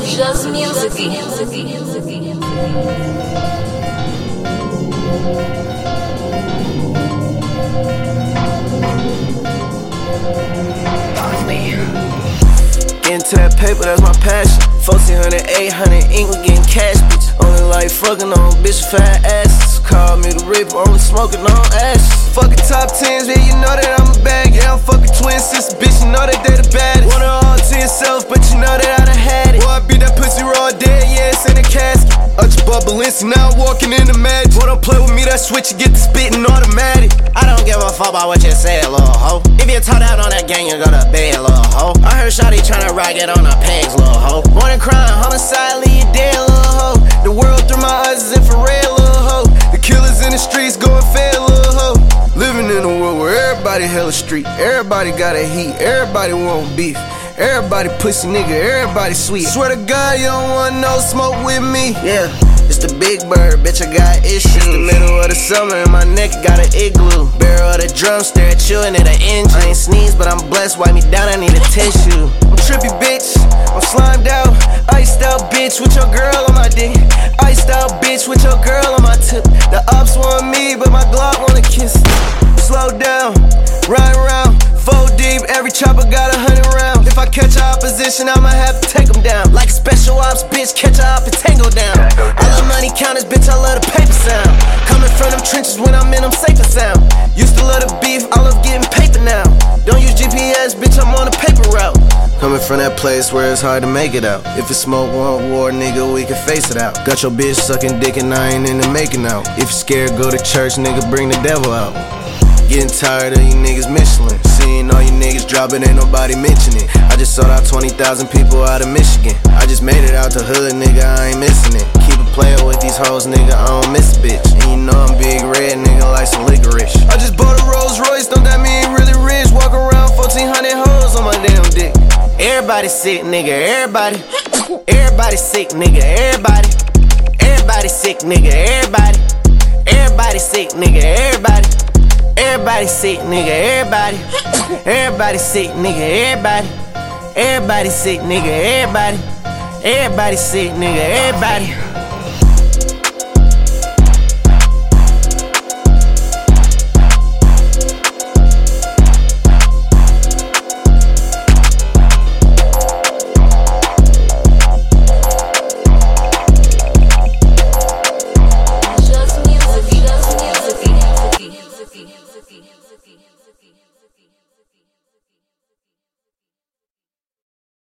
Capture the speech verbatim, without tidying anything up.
Just music. Getting to that paper, that's my passion. fourteen hundred, eight hundred, ink, we getting cash, bitch. Only like fucking on bitch fat asses. Call me the Ripper, only smoking on ashes. Fucking top tens, yeah, you know that I'm a bag. Yeah, I'm fucking twin sisters, bitch, you know that they the baddest. Want it all to yourself, but you know that I done had it. Boy, I beat that pussy raw dead, yeah, it's in a casket. I just bought Balenci, now I'm walking in the magic. Boy, don't play with me, that switch, you get the spitting automatic. I don't give a fuck about what you say, little hoe. If you talk out on that gang, you go to bed, little hoe. I heard Shawty tryna rock it on her pegs, little hoe. Morning crime, homicide, leave you dead, little hoe. The world through my eyes is infrared, little hoe. The killers in the streets going fair, little hoe. Living in a world where everybody hella street, everybody got a heat, everybody want beef, everybody pussy nigga, everybody sweet. Swear to God, you don't want no smoke with me. Yeah, it's the big bird, bitch, I got issues. It's the middle of the summer and my neck got an igloo. Barrel of the drum, stare at you and at an engine. I ain't sneeze, but I'm blessed, wipe me down, I need a tissue. I'm trippy, bitch, I'm slimed out. Iced out, bitch, with your girl on my dick. Iced out, bitch, with your girl on my tip. The ops want me, but my Glock wanna kiss. Slow down, ride around, four deep, every chopper got a hundred rounds. If I catch a opposition, I'ma have to take them down. Like a special ops, bitch, catch a op and tango down. I love money counters, bitch, I love the paper sound. Coming from them trenches when I'm in them safe and sound. Used to love the beef, I love getting paper now. Don't use G P S, bitch, I'm on a paper route. Coming from that place where it's hard to make it out. If it's smoke, want war, nigga, we can face it out. Got your bitch sucking dick and I ain't into making out. If you scared, go to church, nigga, bring the devil out. Getting tired of you niggas Michelin. Seeing all you niggas drop it, ain't nobody mention it. I just sold out twenty thousand people out of Michigan. I just made it out the hood, nigga, I ain't missing it. Keep it playing with these hoes, nigga, I don't miss a bitch. And you know I'm big red, nigga, like some licorice. I just bought a Rolls Royce, don't that mean really rich? Walk around fourteen hundred hoes on my damn dick. Everybody sick, nigga, everybody. Everybody sick, nigga, everybody. Everybody sick, nigga, everybody. Everybody sick, nigga, everybody. Everybody sick, nigga, everybody. Everybody sick, nigga, everybody. Everybody sick, nigga, everybody. Everybody sick, nigga, everybody. Music.